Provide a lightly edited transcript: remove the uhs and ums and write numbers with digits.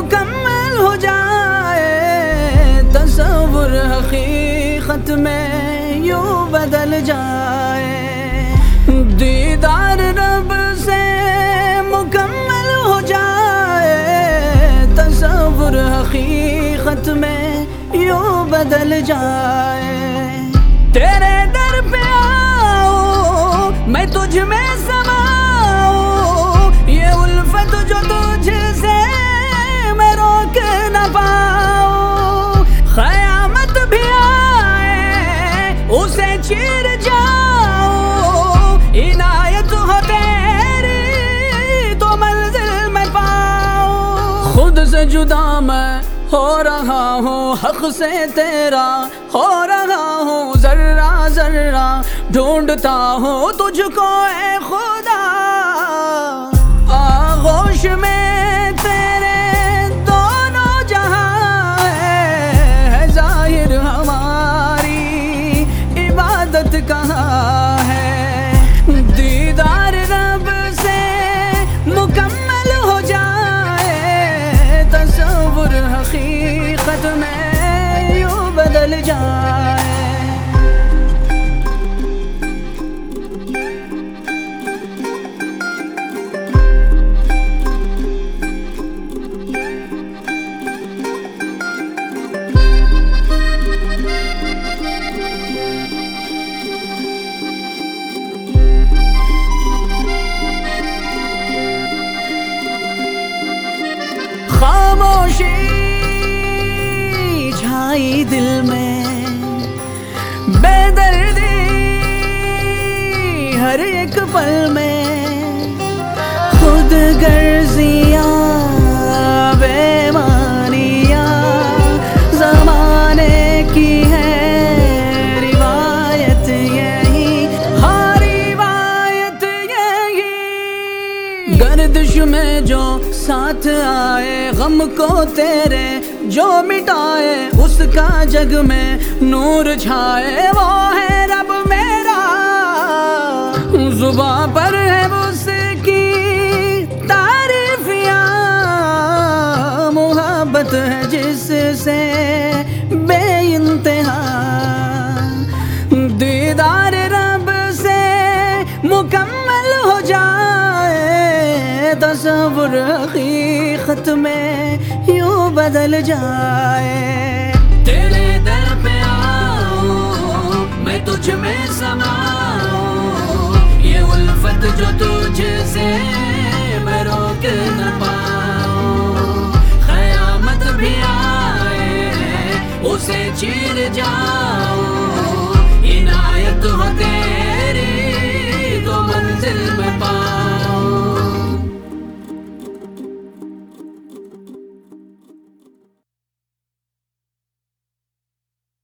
मुकम्मल हो जाए, तसव्वुर हकीकत में यूं बदल जाए। दीदार रब से मुकम्मल हो जाए, तसव्वुर हकीकत में यूं बदल जाए। तेरे दर पे आओ, मैं तुझ में समाऊं, ये उल्फत जो तुझसे मैं रोक न पाऊं। क़यामत भी आए, उसे चीर जाऊं, इनायत हो तेरी तो मंजिल में पाऊं। खुद से जुदा मैं हो रहा हूँ, हक से तेरा हो रहा हूँ, जर्रा जर्रा ढूंढता हूँ तुझको ऐ खुदा। आगोश में तेरे दोनों जहां है, जाहिर हमारी इबादत कहाँ है। दीदार रब से मुकम्मल हो जाए, तसव्वुर हकीकत में यूं बदल जाए। खामोशी छाई दिल में, बेदर्दी हर एक पल में, खुद गर्जियां बेमानियां ज़माने की है रिवायत यही, हाँ रिवायत यही। गर्दिश में जो साथ आए, गम को तेरे जो मिटाए, उसका जग में नूर छाए, वो है रब मेरा। जुबां पर है उसकी तारीफियां, मोहब्बत है जिससे बेइंतहा। दीदार रब से मुकम्मल हो जाए, तसव्वुर हकीकत में यूं बदल जाए। तेरे दर पे आओ, मैं तुझ में समाऊं,